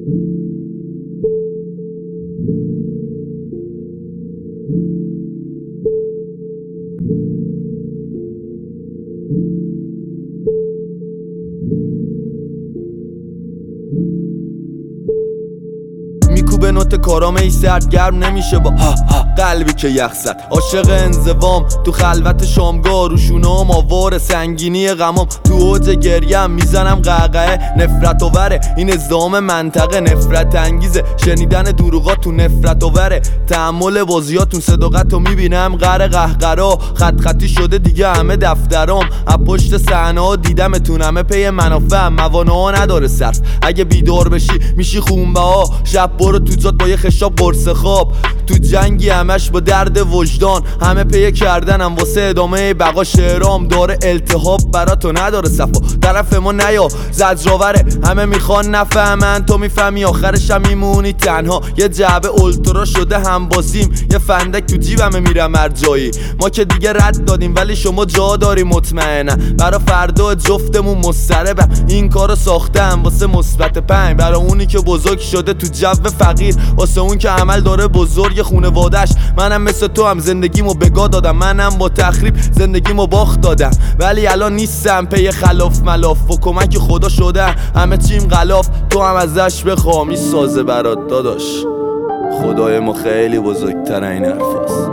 میکوبه نوت کارام ای سرد گرم نمیشه با قلبی که یخ زد. عاشق انزوام تو خلوت شامگاه روشونام آوار سنگینی غمام تو اوج گریم میزنم قهقهه نفرت آوره این نظام منطقه نفرت انگیزه شنیدن دروغات تو نفرت آوره تحمل بازیاتون صداقتو میبینم غر قهقرا خط خطی شده دیگه همه دفترام از پشت صحنه ها دیدمتون همه پی منافع موانع ها نداره صرف اگه بیدار بشی میشی خونبه ها شب برو تو جات با یه خشاب قرص خواب تو جنگی همش با درد وجدان همه پی کردنم واسه ادامه بقا شعرام داره التهاب براتو نداره صفا طرف ما نیا زجرآوره همه میخوان نفهمن تو میفهمی آخرشم میمونی تنها یه جعبه اولترا شده هم بازیم یه فندک تو جیبمه میرم هر جایی ما که دیگه رد دادیم ولی شما جا داری مطمئنه برا فردا جفتمون مضطربم این کارو ساختم واسه مثبت 5 برا اونی که بزرگ شده تو جو فقیر واسه اون که عمل داره بزرگ خونوادش منم مثل تو هم زندگیمو بگاه دادم منم با تخریب زندگیمو باخت دادم ولی الان نیستم پی خلاف ملاف و کمک خدا شده همه چیم غلاف تو هم ازش بخوا میسازه برات داداش خدای ما خیلی بزرگتر این حرفاست.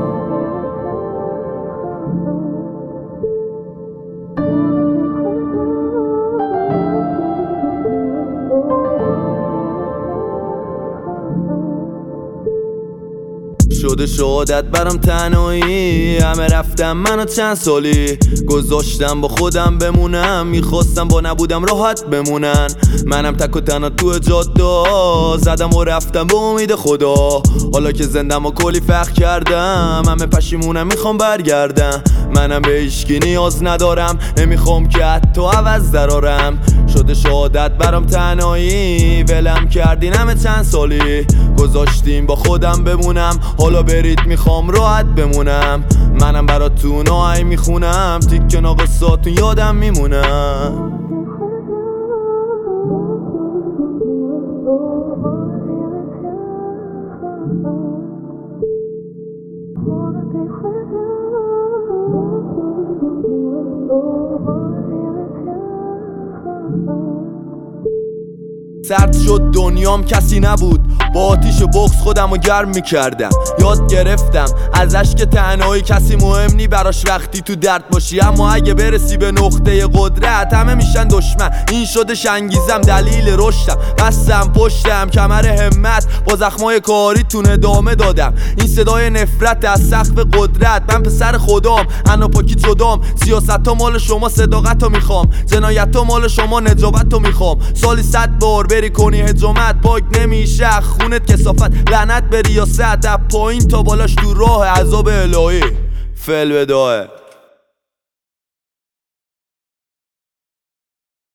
شده شهادت برام تنهایی همه رفتم منو چند سالی گذاشتم با خودم بمونم میخواستم با نبودم راحت بمونن منم تک و تنها تو جاده زدم و رفتم به امید خدا حالا که زندم و کلی فخر کردم همه پشیمونم میخوام برگردم منم به هیچکی نیاز ندارم نمیخوام که حتی عوض درارم شده شهادت برام تنهایی ولم کردین همه چند سالی گذاشتیم با خودم بمونم حالا برید میخوام راحت بمونم منم براتون آهنگ میخونم تیکه ناقصاتون یادم میمونم سرد شد دنیام کسی نبود با آتیش بغض خودمو گرم میکردم یاد گرفتم ازش که تنهایی کسی مهم نی براش وقتی تو درد باشی اما اگه برسی به نقطه قدرت همه میشن دشمن این شده شنگیزم دلیل رشدم بستم پشتم کمر همت با زخمای کاریتون ادامه دادم این صدای نفرت از سقف قدرت من پسر خدام انا پاکی جدام سیاست‌ها مال شما صداقتو میخوام جنایت‌ها مال شما نجابتو میخوام سالی 100 بار بری کنی هجومت پاک نمیشه خونت کثافت لعنت به ریاست از پایین تا بالاش تو راه عذاب الهی فعل بداهه